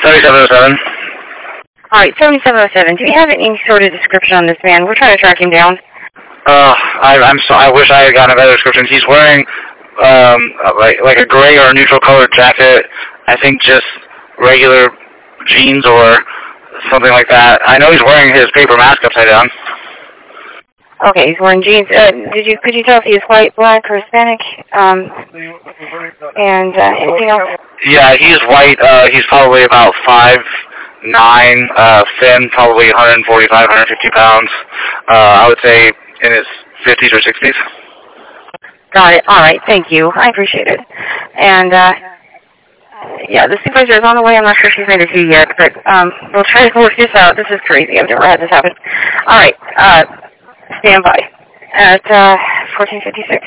7707. All right, 7707. Do you have any sort of description on this man? We're trying to track him down. I wish I had gotten a better description. He's wearing like a gray or a neutral colored jacket. I think just regular jeans or something like that. I know he's wearing his paper mask upside down. Okay, he's wearing jeans. Could you tell if he's white, black, or Hispanic? And anything else? Yeah, he's white. He's probably about 5'9", thin, probably 145, 150 pounds. I would say in his 50s or 60s. Got it. All right. Thank you. I appreciate it. And, yeah, the supervisor is on the way. I'm not sure she's made it to you yet, but we'll try to work this out. This is crazy. I've never had this happen. All right. Stand by at 1456.